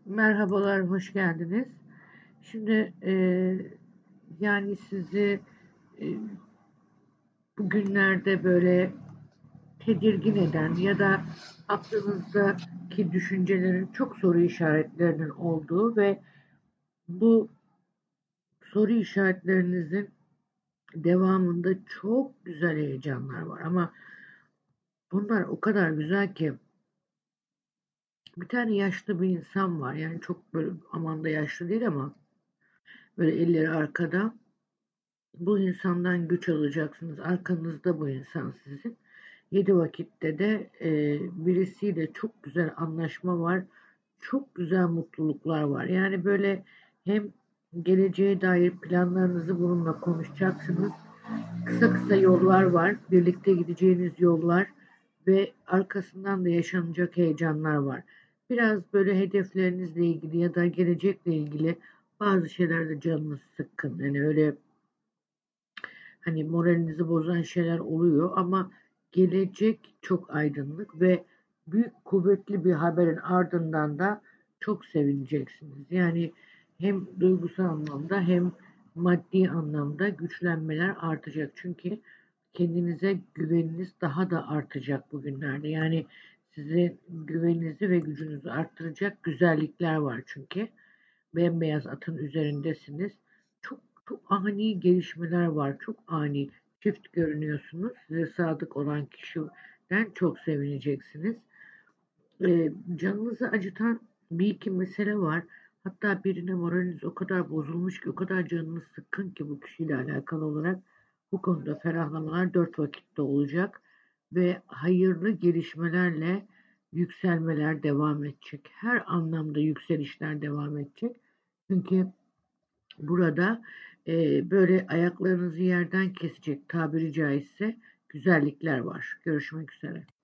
Merhabalar, hoş geldiniz. Şimdi yani sizi e, bugünlerde böyle tedirgin eden ya da aklınızdaki düşüncelerin çok soru işaretlerinin olduğu ve bu soru işaretlerinizin devamında çok güzel heyecanlar var. Ama bunlar o kadar güzel ki bir tane yaşlı bir insan var. Yani çok böyle aman da yaşlı değil ama böyle elleri arkada. Bu insandan güç alacaksınız. Arkanızda bu insan sizin. 7 vakitte de birisiyle çok güzel anlaşma var. Çok güzel mutluluklar var. Yani böyle hem geleceğe dair planlarınızı bununla konuşacaksınız. Kısa kısa yollar var. Birlikte gideceğiniz yollar ve arkasından da yaşanacak heyecanlar var. Biraz böyle hedeflerinizle ilgili ya da gelecekle ilgili bazı şeylerde canınız sıkkın. Yani öyle hani moralinizi bozan şeyler oluyor ama gelecek çok aydınlık ve büyük kuvvetli bir haberin ardından da çok sevineceksiniz. Yani hem duygusal anlamda hem maddi anlamda güçlenmeler artacak. Çünkü kendinize güveniniz daha da artacak bugünlerde. Yani sizin güveninizi ve gücünüzü arttıracak güzellikler var çünkü. Bembeyaz atın üzerindesiniz. Çok çok ani gelişmeler var. Çok ani. Çift görünüyorsunuz. Size sadık olan kişiden çok sevineceksiniz. Canınızı acıtan bir iki mesele var. Hatta birine moraliniz o kadar bozulmuş ki, o kadar canınız sıkkın ki bu kişiyle alakalı olarak bu konuda ferahlamalar 4 vakitte olacak ve hayırlı gelişmelerle yükselmeler devam edecek. Her anlamda yükselişler devam edecek. Çünkü burada böyle ayaklarınızı yerden kesecek tabiri caizse güzellikler var. Görüşmek üzere.